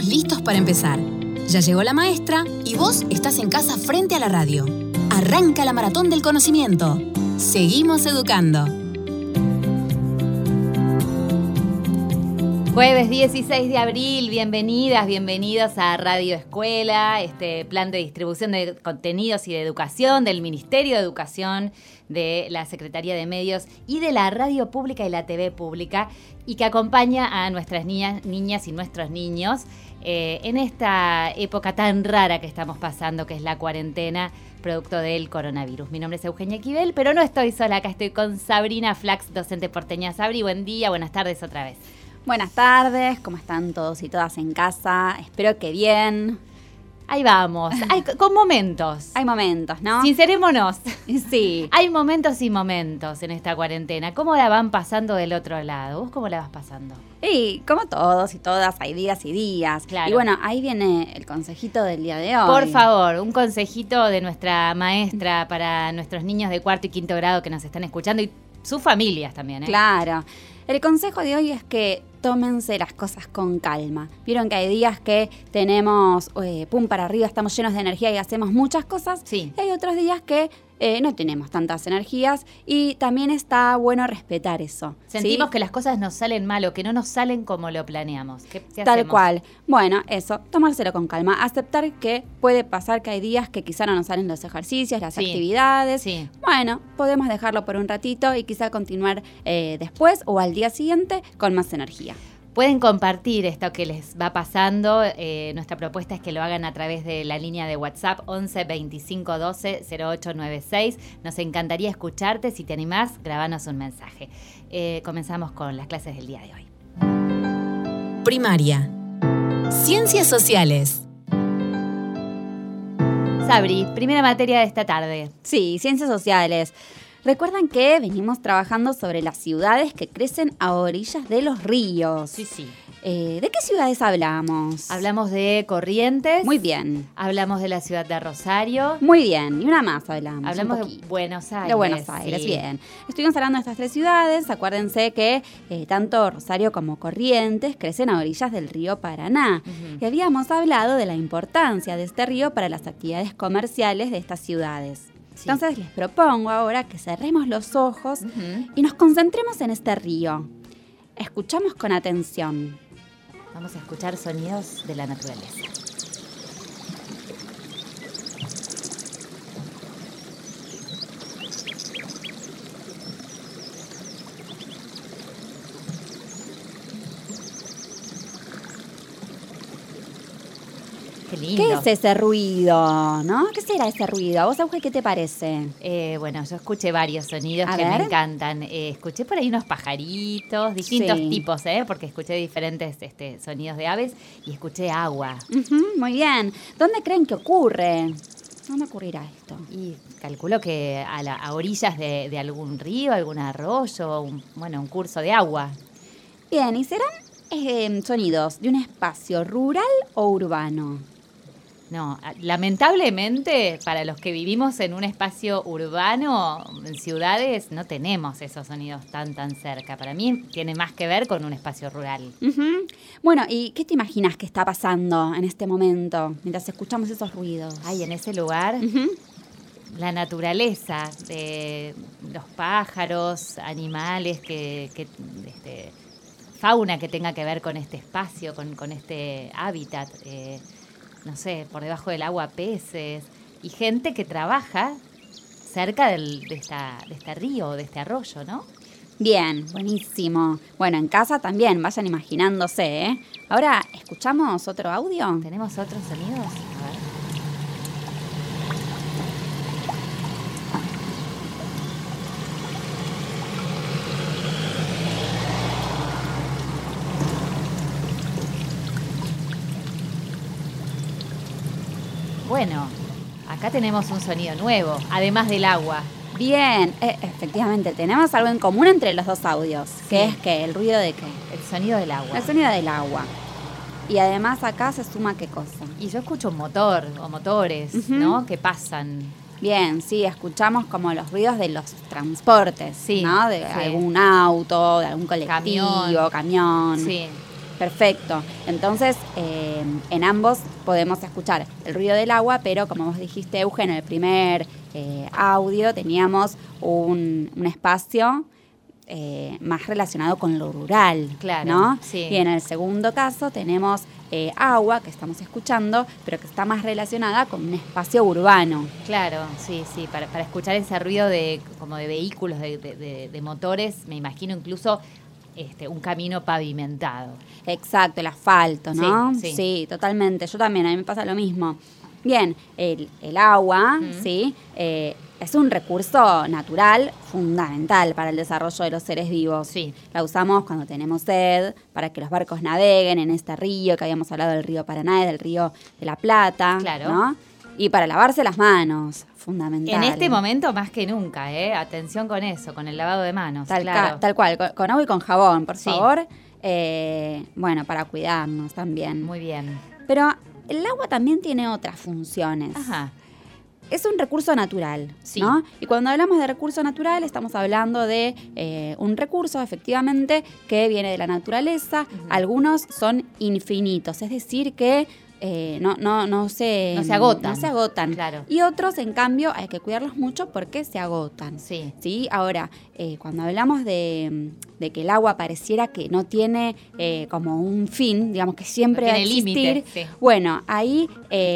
estamos listos para empezar. Ya llegó la maestra y vos estás en casa frente a la radio. Arranca la maratón del conocimiento. Seguimos educando. Jueves 16 de abril, bienvenidas, bienvenidos a Radio Escuela, este plan de distribución de contenidos y de educación del Ministerio de Educación, de la Secretaría de Medios y de la Radio Pública y la TV Pública, y que acompaña a nuestras niñas y nuestros niños en esta época tan rara que estamos pasando, que es la cuarentena producto del coronavirus. Mi nombre es Eugenia Esquivel, pero no estoy sola, acá estoy con Sabrina Flax, docente porteña. Sabri, buen día, buenas tardes otra vez. Buenas tardes, ¿cómo están todos y todas en casa? Espero que bien. Ahí vamos, con momentos. Hay momentos, ¿no? Sincerémonos. Sí. Hay momentos y momentos en esta cuarentena. ¿Cómo la van pasando del otro lado? ¿Vos cómo la vas pasando? Y como todos y todas, hay días y días. Claro. Y bueno, ahí viene el consejito del día de hoy. Por favor, un consejito de nuestra maestra para nuestros niños de cuarto y quinto grado que nos están escuchando y sus familias también, ¿eh? Claro. El consejo de hoy es que tómense las cosas con calma. Vieron que hay días que tenemos pum para arriba, estamos llenos de energía y hacemos muchas cosas. Sí. Y hay otros días que no tenemos tantas energías y también está bueno respetar eso. Sentimos ¿sí? que las cosas nos salen mal o que no nos salen como lo planeamos. ¿Qué Tal hacemos? cual. Bueno, eso, tomárselo con calma. Aceptar que puede pasar que hay días que quizá no nos salen los ejercicios, las Sí. actividades. Sí. Bueno, podemos dejarlo por un ratito y quizá continuar después o al día siguiente con más energía. Pueden compartir esto que les va pasando. Nuestra propuesta es que lo hagan a través de la línea de WhatsApp 11 25 12 0896. Nos encantaría escucharte. Si te animás, grabanos un mensaje. Comenzamos con las clases del día de hoy. Primaria. Ciencias sociales. Sabri, primera materia de esta tarde. Sí, ciencias sociales. Recuerdan que venimos trabajando sobre las ciudades que crecen a orillas de los ríos. Sí, sí. ¿De qué ciudades hablamos? Hablamos de Corrientes. Muy bien. Hablamos de la ciudad de Rosario. Muy bien. Y una más hablamos. Hablamos un de poquito. Buenos Aires. De Buenos Aires, sí. bien. Estuvimos hablando de estas tres ciudades. Acuérdense que tanto Rosario como Corrientes crecen a orillas del río Paraná. Ujú. Y habíamos hablado de la importancia de este río para las actividades comerciales de estas ciudades. Sí. Entonces les propongo ahora que cerremos los ojos Ujú. y nos concentremos en este río. Escuchamos con atención. Vamos a escuchar sonidos de la naturaleza. Qué lindo. ¿Qué es ese ruido? ¿No? ¿Qué será ese ruido? ¿A vos, Auge, qué te parece? Bueno, yo escuché varios sonidos A que me ver. encantan. Escuché por ahí unos pajaritos, distintos Sí. tipos, porque escuché diferentes sonidos de aves y escuché agua. Ujú, muy bien. ¿Dónde creen que ocurre? ¿Dónde ocurrirá esto? Y calculo que a orillas de algún río, algún arroyo, un curso de agua. Bien, ¿y serán sonidos de un espacio rural o urbano? No, lamentablemente para los que vivimos en un espacio urbano, en ciudades, no tenemos esos sonidos tan cerca. Para mí tiene más que ver con un espacio rural. Ujú. Bueno, ¿y qué te imaginas que está pasando en este momento mientras escuchamos esos ruidos? Ay, en ese lugar, Ujú. la naturaleza, los pájaros, animales, fauna que tenga que ver con este espacio, con este hábitat. No sé, por debajo del agua peces y gente que trabaja cerca de este río, de este arroyo, ¿no? Bien, buenísimo. Bueno, en casa también, vayan imaginándose, ¿eh? Ahora, ¿escuchamos otro audio? ¿Tenemos otros sonidos? A ver. Bueno, acá tenemos un sonido nuevo, además del agua. Bien, efectivamente, tenemos algo en común entre los dos audios. Sí. ¿Qué es qué? ¿El ruido de qué? El sonido del agua. El sonido del agua. Y además acá se suma qué cosa. Y yo escucho un motor o motores, Ujú. ¿no? Que pasan. Bien, sí, escuchamos como los ruidos de los transportes, Sí, ¿no? De sí. algún auto, de algún colectivo, camión. Sí. Perfecto. Entonces, en ambos podemos escuchar el ruido del agua, pero como vos dijiste, Eugen, en el primer audio teníamos un espacio más relacionado con lo rural, claro, ¿no? Sí. Y en el segundo caso tenemos agua, que estamos escuchando, pero que está más relacionada con un espacio urbano. Claro, sí, para escuchar ese ruido como de vehículos, de motores, me imagino incluso un camino pavimentado. Exacto, el asfalto, ¿no? Sí. Sí, totalmente. Yo también, a mí me pasa lo mismo. Bien, el agua, ¿sí? Es un recurso natural fundamental para el desarrollo de los seres vivos. Sí. La usamos cuando tenemos sed, para que los barcos naveguen en este río, que habíamos hablado del río Paraná y del río de la Plata, Claro. ¿no? Y para lavarse las manos, fundamental. En este momento más que nunca, atención con eso, con el lavado de manos. Claro. Tal cual, con agua y con jabón, por Sí. favor. Bueno, para cuidarnos también. Muy bien. Pero el agua también tiene otras funciones. Ajá. Es un recurso natural, Sí. ¿no? Y cuando hablamos de recurso natural estamos hablando de un recurso, efectivamente, que viene de la naturaleza. Ujú. Algunos son infinitos, es decir, que no se agotan. No se agotan. Claro. Y otros, en cambio, hay que cuidarlos mucho porque se agotan. Sí. ¿Sí? Ahora, cuando hablamos de que el agua pareciera que no tiene como un fin, digamos que siempre No va a tiene existir, límite, sí. bueno, ahí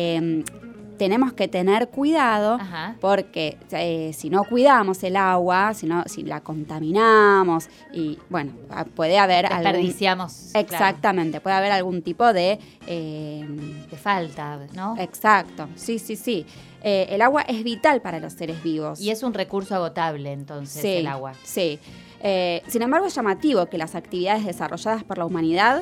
tenemos que tener cuidado. Ajá. Porque si no cuidamos el agua, si la contaminamos, y bueno, puede haber Desperdiciamos. Exactamente, puede haber algún tipo de... De falta, ¿no? Exacto, sí. El agua es vital para los seres vivos. Y es un recurso agotable, entonces, el agua. Sí. Sin embargo, es llamativo que las actividades desarrolladas por la humanidad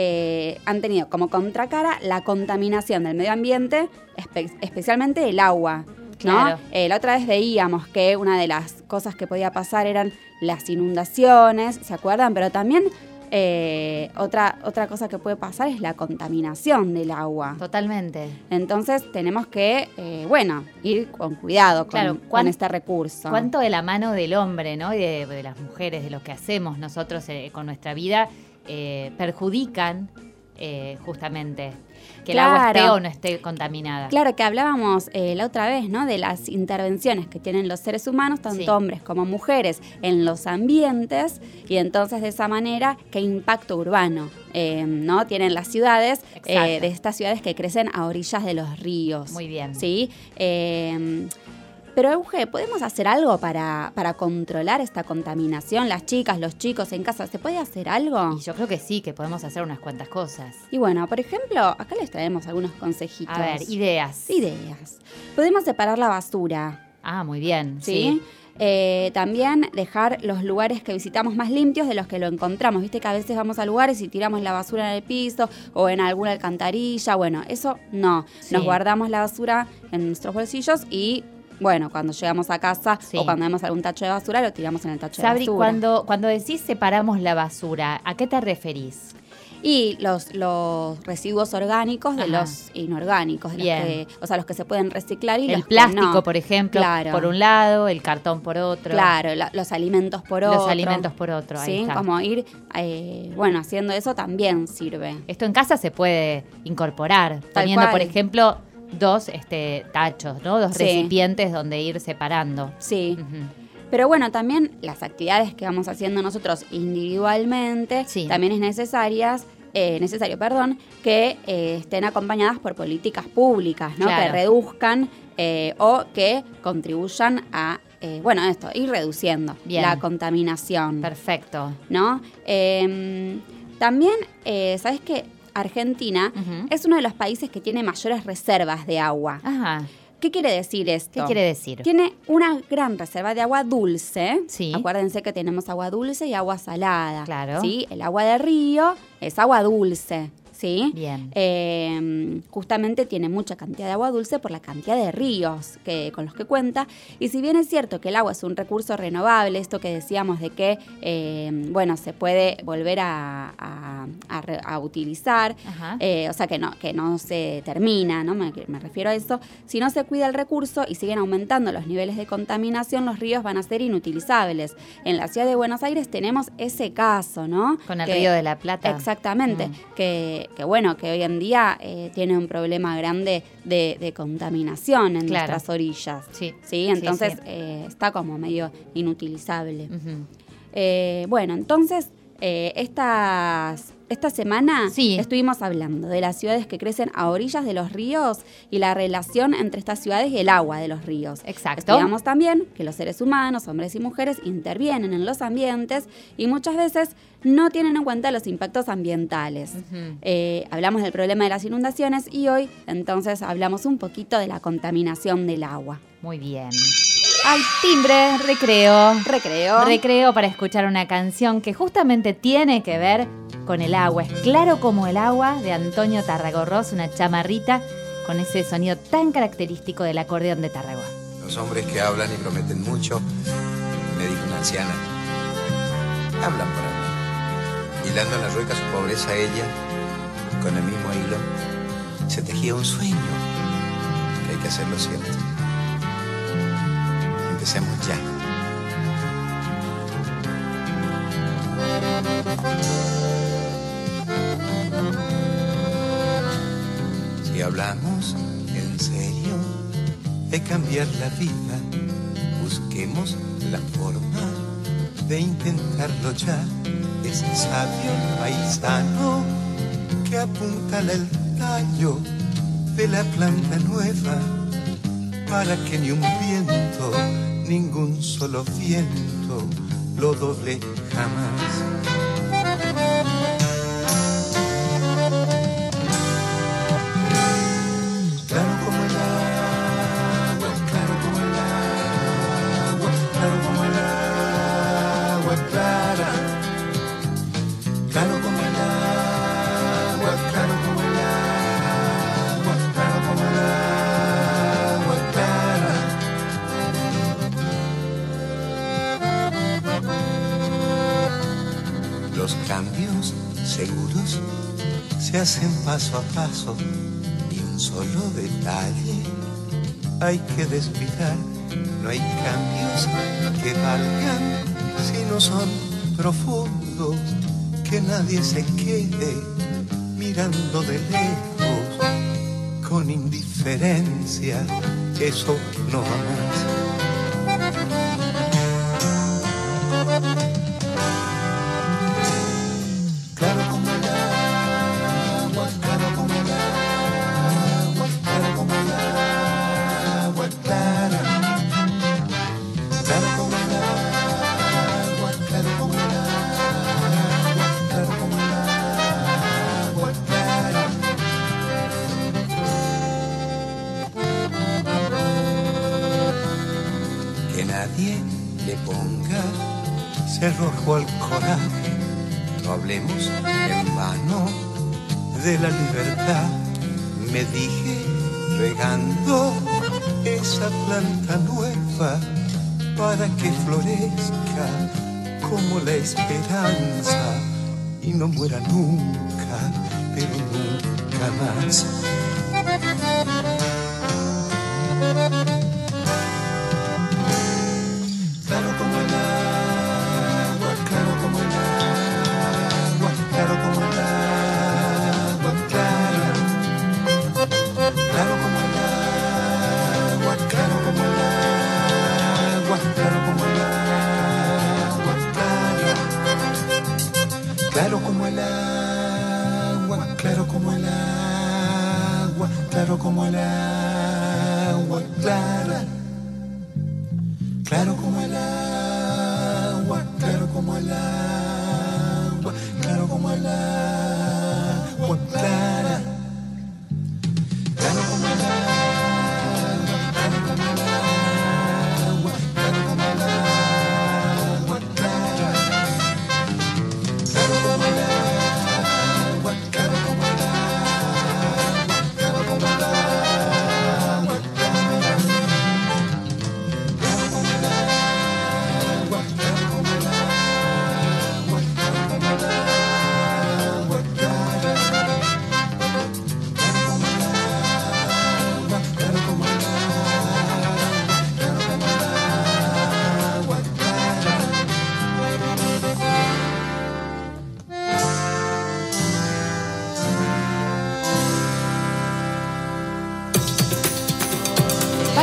han tenido como contracara la contaminación del medio ambiente, especialmente el agua, ¿no? Claro. La otra vez veíamos que una de las cosas que podía pasar eran las inundaciones, ¿se acuerdan? Pero también otra cosa que puede pasar es la contaminación del agua. Totalmente. Entonces tenemos que, ir con cuidado con este recurso. ¿Cuánto de la mano del hombre, ¿no? Y de las mujeres, de lo que hacemos nosotros con nuestra vida, perjudican justamente que el agua esté o no esté contaminada? Claro, que hablábamos la otra vez, ¿no? De las intervenciones que tienen los seres humanos, tanto Sí. hombres como mujeres, en los ambientes, y entonces de esa manera, ¿qué impacto urbano no tienen las ciudades, de estas ciudades que crecen a orillas de los ríos? Muy bien. ¿Sí? Pero, Euge, ¿podemos hacer algo para controlar esta contaminación? Las chicas, los chicos en casa, ¿se puede hacer algo? Y yo creo que sí, que podemos hacer unas cuantas cosas. Y bueno, por ejemplo, acá les traemos algunos consejitos. A ver, ideas. Podemos separar la basura, Ah, muy bien. ¿sí? También dejar los lugares que visitamos más limpios de los que lo encontramos. Viste que a veces vamos a lugares y tiramos la basura en el piso o en alguna alcantarilla. Bueno, eso no. Sí. Nos guardamos la basura en nuestros bolsillos y... bueno, cuando llegamos a casa o cuando vemos algún tacho de basura, lo tiramos en el tacho Sabri, de basura. cuando decís separamos la basura, ¿a qué te referís? Y los residuos orgánicos de los inorgánicos, de los que se pueden reciclar y el los plástico, que no. por ejemplo, Claro. por un lado, el cartón por otro. Claro, los alimentos por otro. Los alimentos por otro, ahí Sí, está. como ir, haciendo eso también sirve. Esto en casa se puede incorporar, Tal teniendo, cual. por ejemplo, dos tachos, ¿no? Dos Sí. recipientes donde ir separando. Sí. Ujú. Pero bueno, también las actividades que vamos haciendo nosotros individualmente, Sí. también es necesario, que estén acompañadas por políticas públicas, ¿no? Claro. Que reduzcan o que contribuyan a, ir reduciendo Bien. la contaminación, Perfecto. ¿no? También, ¿sabes qué? Argentina Ujú. es uno de los países que tiene mayores reservas de agua. Ajá. ¿Qué quiere decir esto? ¿Qué quiere decir? Tiene una gran reserva de agua dulce. Sí. Acuérdense que tenemos agua dulce y agua salada. Claro. ¿Sí? El agua de río es agua dulce. ¿sí? Bien. Justamente tiene mucha cantidad de agua dulce por la cantidad de ríos con los que cuenta. Y si bien es cierto que el agua es un recurso renovable, esto que decíamos de que, se puede volver a utilizar, o sea, que no se termina, ¿no? Me refiero a eso. Si no se cuida el recurso y siguen aumentando los niveles de contaminación, los ríos van a ser inutilizables. En la ciudad de Buenos Aires tenemos ese caso, ¿no? Con el Río de la Plata. Exactamente. Que hoy en día tiene un problema grande de contaminación en nuestras orillas. Sí. Entonces está como medio inutilizable. Entonces esta semana estuvimos hablando de las ciudades que crecen a orillas de los ríos y la relación entre estas ciudades y el agua de los ríos. Exacto. Estudiamos también que los seres humanos, hombres y mujeres, intervienen en los ambientes y muchas veces no tienen en cuenta los impactos ambientales. Hablamos del problema de las inundaciones y hoy entonces hablamos un poquito de la contaminación del agua. Muy bien. Al timbre, recreo para escuchar una canción que justamente tiene que ver con el agua. Es Claro como el agua, de Antonio Tarragorros, una chamarrita con ese sonido tan característico del acordeón de Tarragó. Los hombres que hablan y prometen mucho, me dijo una anciana, hablan por hablar. Hilando en la rueca su pobreza, ella, con el mismo hilo, se tejía un sueño, que hay que hacerlo siempre. Empecemos ya. Si hablamos en serio de cambiar la vida, busquemos la forma de intentarlo ya. Es sabio el paisano que apuntala el tallo de la planta nueva para que ni un viento, ningún solo viento lo doble jamás. Claro como el agua, claro como el agua, claro como el agua clara. Claro como el agua, claro como el agua, claro como el agua clara. Los cambios seguros se hacen paso a paso y un solo detalle hay que descuidar. No hay cambios que valgan si no son profundos. Que nadie se quede mirando de lejos con indiferencia, eso no va más. Claro como el agua, claro como el agua, claro como el agua clara. Claro como el agua, claro como el agua, claro como el agua clara. Que nadie le ponga cerrojo al coraje. No hablemos en vano de la libertad. Me dije regando esa planta nueva para que florezca como la esperanza y no muera nunca, pero nunca más. Claro como el agua, claro como el agua, claro como el agua clara. Claro como el agua, claro como el agua, claro como el agua clara. Claro como el agua, claro como el agua, claro como el agua clara. Claro como el agua, claro como el agua, claro como el agua clara. Claro como el agua, claro como el agua, claro como el agua clara. Claro como el agua, claro como el agua,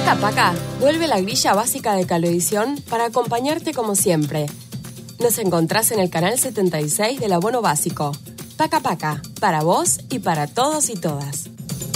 Paca Paca vuelve la grilla básica de Cablevisión para acompañarte como siempre. Nos encontrás en el canal 76 del abono básico. Paca Paca, para vos y para todos y todas.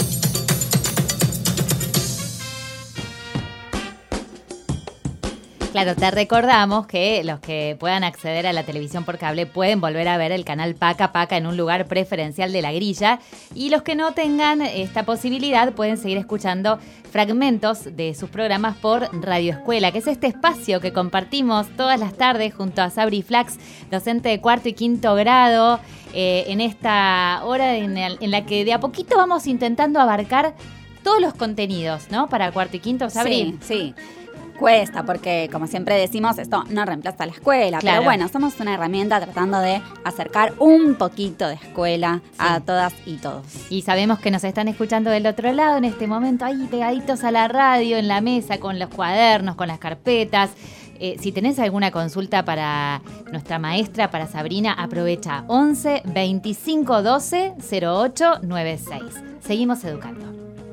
Claro, te recordamos que los que puedan acceder a la televisión por cable pueden volver a ver el canal Paca Paca en un lugar preferencial de la grilla, y los que no tengan esta posibilidad pueden seguir escuchando fragmentos de sus programas por Radio Escuela, que es este espacio que compartimos todas las tardes junto a Sabri Flax, docente de 4º y 5º grado, en esta hora en la que de a poquito vamos intentando abarcar todos los contenidos, ¿no? Para 4º y 5º, Sabri. Sí. Cuesta, porque como siempre decimos, esto no reemplaza a la escuela. Claro. Pero bueno, somos una herramienta tratando de acercar un poquito de escuela a todas y todos. Y sabemos que nos están escuchando del otro lado en este momento, ahí pegaditos a la radio, en la mesa, con los cuadernos, con las carpetas. Si tenés alguna consulta para nuestra maestra, para Sabrina, aprovecha 11 25 12 08 96. Seguimos educando.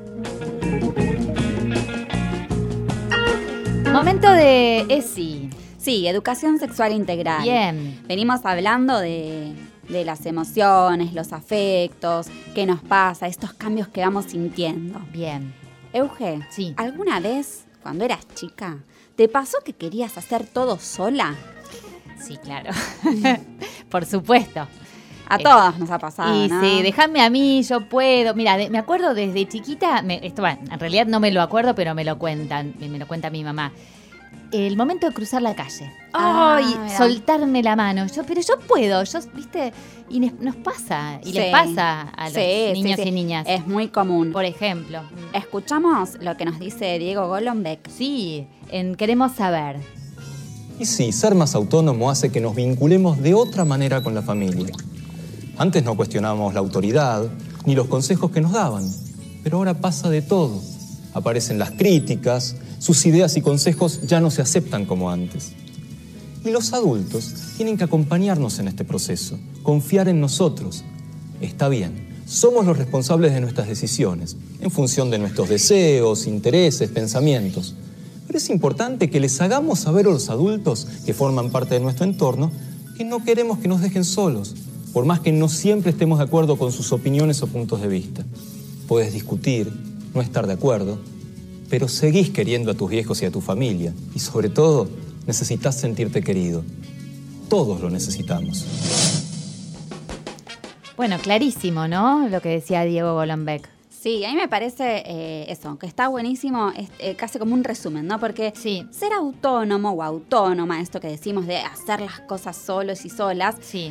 Momento de ESI. Sí, educación sexual integral. Bien. Venimos hablando de las emociones, los afectos, qué nos pasa, estos cambios que vamos sintiendo. Bien. Euge, Sí. ¿alguna vez, cuando eras chica, te pasó que querías hacer todo sola? Sí, claro. Por supuesto. A todas nos ha pasado, Y ¿no? sí, déjame a mí, yo puedo. Mira, me acuerdo desde chiquita, en realidad no me lo acuerdo, pero me lo cuenta mi mamá. El momento de cruzar la calle. Ah, ¡Ay! mira. Soltarme la mano. Pero yo puedo, ¿viste? Y nos pasa, y les pasa a los niños y niñas. Es muy común. Por ejemplo. Escuchamos lo que nos dice Diego Golombek. Sí, Queremos Saber. Y sí, ser más autónomo hace que nos vinculemos de otra manera con la familia. Antes no cuestionábamos la autoridad ni los consejos que nos daban, pero ahora pasa de todo. Aparecen las críticas, sus ideas y consejos ya no se aceptan como antes. Y los adultos tienen que acompañarnos en este proceso, confiar en nosotros. Está bien, somos los responsables de nuestras decisiones, en función de nuestros deseos, intereses, pensamientos. Pero es importante que les hagamos saber a los adultos que forman parte de nuestro entorno que no queremos que nos dejen solos, por más que no siempre estemos de acuerdo con sus opiniones o puntos de vista. Puedes discutir, no estar de acuerdo, pero seguís queriendo a tus viejos y a tu familia. Y sobre todo, necesitas sentirte querido. Todos lo necesitamos. Bueno, clarísimo, ¿no? Lo que decía Diego Golombek. Sí, a mí me parece eso, que está buenísimo, casi como un resumen, ¿no? Porque Sí. ser autónomo o autónoma, esto que decimos de hacer las cosas solos y solas, Sí.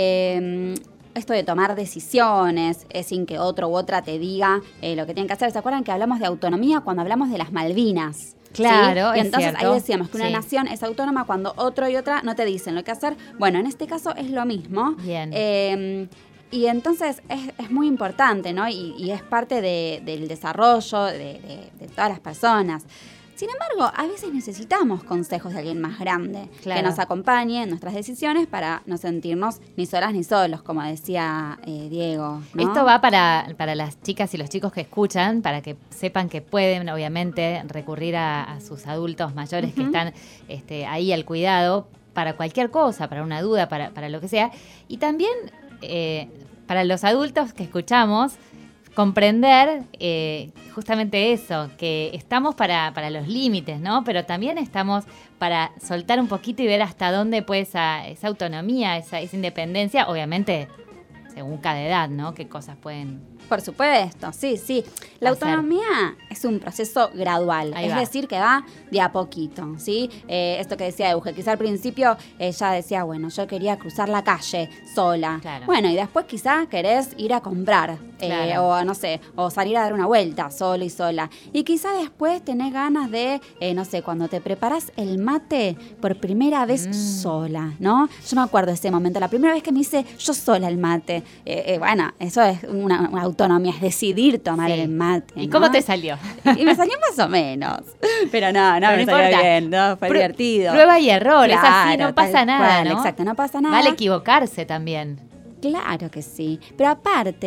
esto de tomar decisiones, sin que otro u otra te diga lo que tienen que hacer. ¿Se acuerdan que hablamos de autonomía cuando hablamos de las Malvinas? Claro, ¿sí? Y es entonces cierto. ahí decíamos que una Sí. nación es autónoma cuando otro y otra no te dicen lo que hacer. Bueno, en este caso es lo mismo. Bien. Y entonces es muy importante, ¿no? Y es parte del desarrollo de todas las personas. Sin embargo, a veces necesitamos consejos de alguien más grande Claro. que nos acompañe en nuestras decisiones para no sentirnos ni solas ni solos, como decía Diego, ¿no? Esto va para las chicas y los chicos que escuchan, para que sepan que pueden, obviamente, recurrir a sus adultos mayores que están ahí al cuidado para cualquier cosa, para una duda, para lo que sea. Y también para los adultos que escuchamos, comprender justamente eso, que estamos para los límites, ¿no? Pero también estamos para soltar un poquito y ver hasta dónde puede esa autonomía, esa independencia, obviamente según cada edad, ¿no? Qué cosas pueden... Por supuesto, sí, sí. La hacer. autonomía es un proceso gradual, Ahí es va. decir, que va de a poquito, ¿sí? Esto que decía Euge, quizá al principio ella decía, bueno, yo quería cruzar la calle sola. Claro. Bueno, y después quizá querés ir a comprar, Claro. o no sé, o salir a dar una vuelta solo y sola. Y quizá después tenés ganas de, no sé, cuando te preparás el mate por primera vez sola, ¿no? Yo me acuerdo de ese momento, la primera vez que me hice yo sola el mate. Bueno, eso es una autonomía, es decidir tomar Sí. el mate. ¿Y ¿no? cómo te salió? Y me salió más o menos. Pero no Pero me no salió importa. bien, no, fue divertido. Prueba y error, es así, Claro, no pasa tal nada, cual, ¿no? exacto, no pasa nada. Vale equivocarse también. Claro que sí. Pero aparte,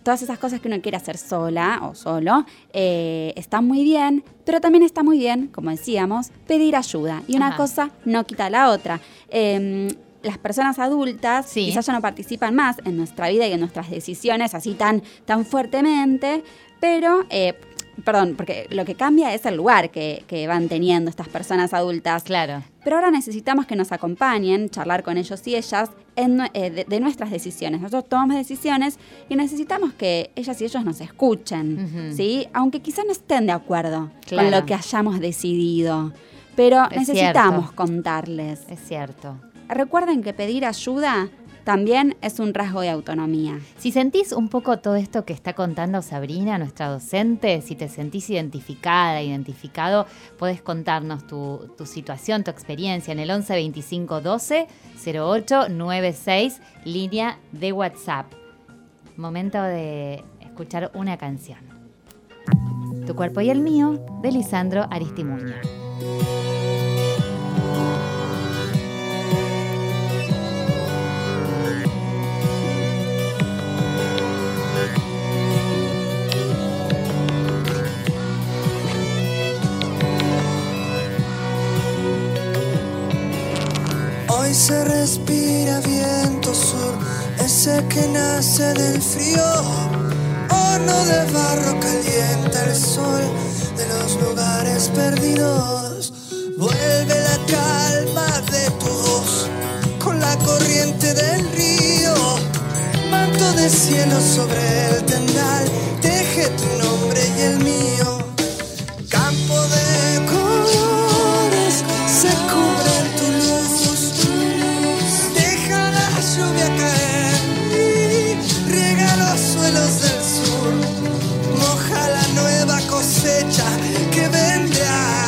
todas esas cosas que uno quiere hacer sola o solo, está muy bien, pero también está muy bien, como decíamos, pedir ayuda. Y una cosa no quita la otra. Las personas adultas quizás ya no participan más en nuestra vida y en nuestras decisiones así tan fuertemente, pero... porque lo que cambia es el lugar que van teniendo estas personas adultas. Claro. Pero ahora necesitamos que nos acompañen, charlar con ellos y ellas de nuestras decisiones. Nosotros tomamos decisiones y necesitamos que ellas y ellos nos escuchen, ¿sí? Aunque quizás no estén de acuerdo con lo que hayamos decidido. Pero necesitamos contarles. Es cierto. Recuerden que pedir ayuda también es un rasgo de autonomía. Si sentís un poco todo esto que está contando Sabrina, nuestra docente, si te sentís identificada, identificado, podés contarnos tu situación, tu experiencia en el 11 25 12 08 96, línea de WhatsApp. Momento de escuchar una canción. Tu cuerpo y el mío, de Lisandro Aristimuño. Hoy se respira viento sur, ese que nace del frío. Horno de barro calienta el sol de los lugares perdidos. Vuelve la calma de tu voz con la corriente del río. Manto de cielo sobre el tendal, teje tu nombre y el mío. Campo de colores se cubre en tu luz. Deja la lluvia caer y riega los suelos del sur. Moja la nueva cosecha que vendrá.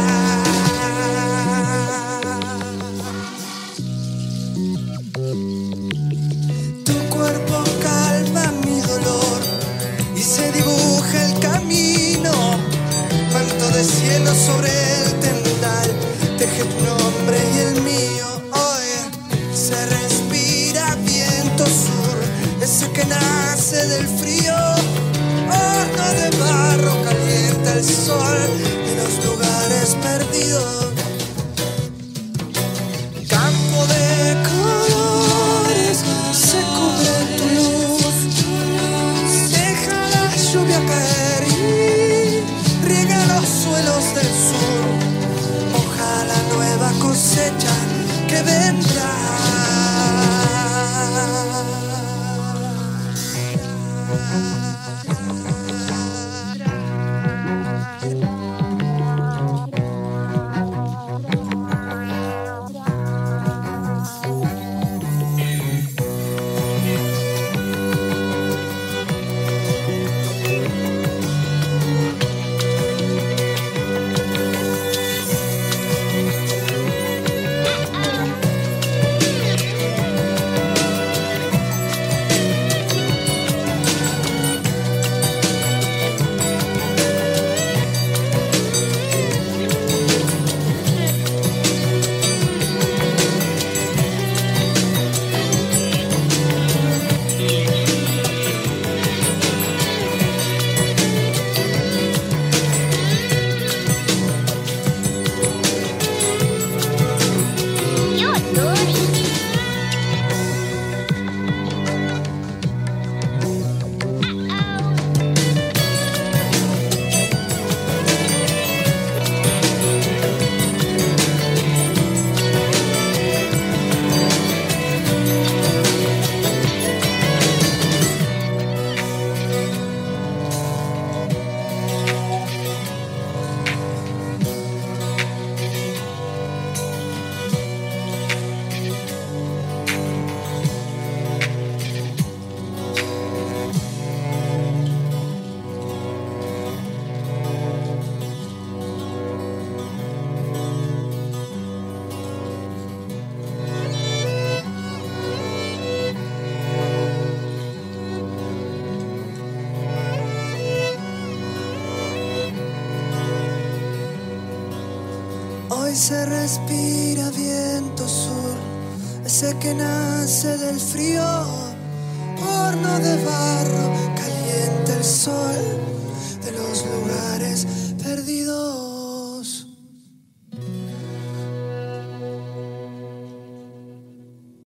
Tu cuerpo calma mi dolor y se dibuja el camino. Manto de cielo sobre el tendal, teje tu nombre y el mío. Hoy se respira viento sur, ese que nace del frío. Horno de barro calienta el sol de los lugares perdidos. Campo de colores se cubre tu luz. Deja la lluvia caer y riega los suelos del sur. Moja la nueva cosecha que vendrá. Hoy se respira viento sur, ese que nace del frío. Horno de barro caliente perdido.